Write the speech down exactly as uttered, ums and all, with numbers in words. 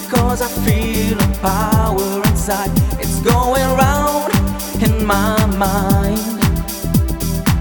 'cause I feel a power inside. It's going round in my mind.